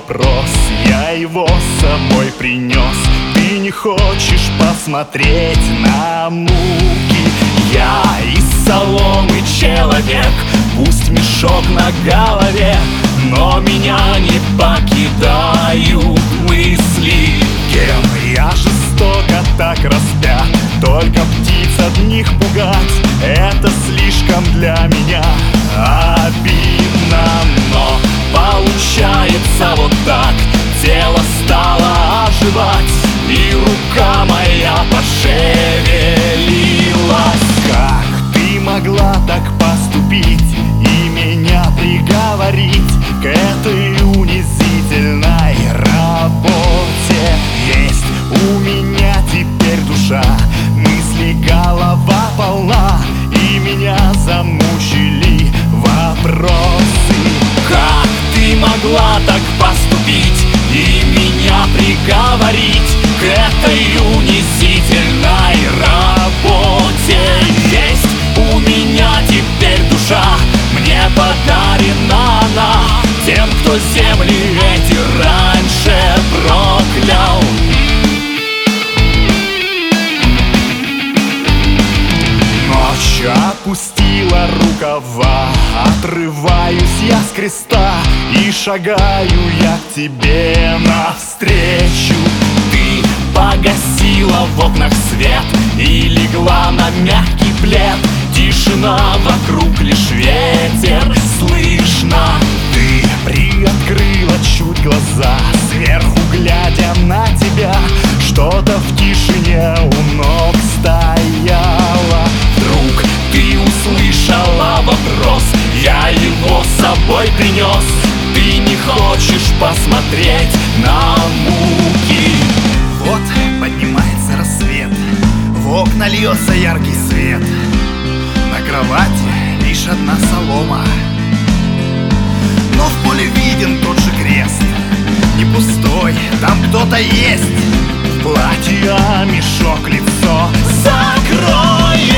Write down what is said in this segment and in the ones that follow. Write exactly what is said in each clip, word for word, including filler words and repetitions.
вопрос, я его с собой принес. Ты не хочешь посмотреть на муки? Я из соломы человек, пусть мешок на голове, но меня не покидают мысли. Кем я жестоко так распят, только птиц одних пугать — это слишком для меня обидно. Но получается вот так, тело стало оживать, и рука моя пошевелилась. Как ты могла так поступить и меня приговорить к этой унизительной работе? Есть у меня теперь душа, мысли голова полна, и меня замучили вопросы. Как ты могла так поступить и меня приговорить к этой унизительной работе? Есть у меня теперь душа, мне подарена она тем, кто земли эти раньше проклял. Ночь опустила рукава, отрываюсь я с креста и шагаю я к тебе навстречу. Ты погасила в окнах свет и легла на мягкий плед. Тишина вокруг, лишь ветер слышно. Ты приоткрыла чуть глаза, сверху глядя на тебя, что-то в тишине у ног стояло. Вдруг ты услышала вопрос, я его с собой принес. Ты не хочешь посмотреть на муки? Вот поднимается рассвет, в окна льется яркий свет. На кровати лишь одна солома, но в поле виден тот же крест. Не пустой, там кто-то есть. В платье а мешок лицо закроет.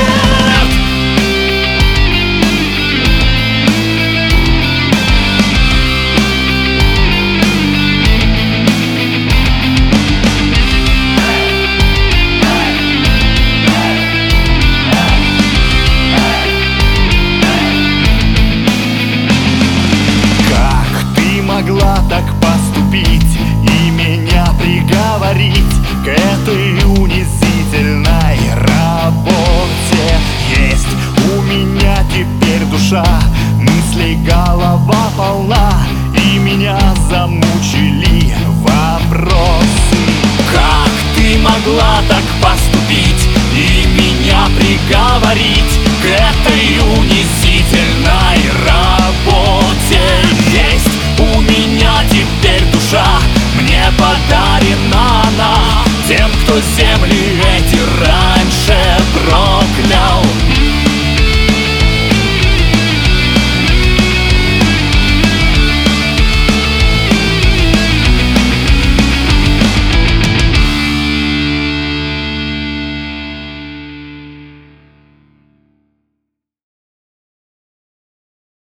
Могла так поступить и меня приговорить к этой унизительной работе? Есть у меня теперь душа, мыслей голова полна, и меня замучили вопросы. Как ты могла так поступить и меня приговорить к этой унизительной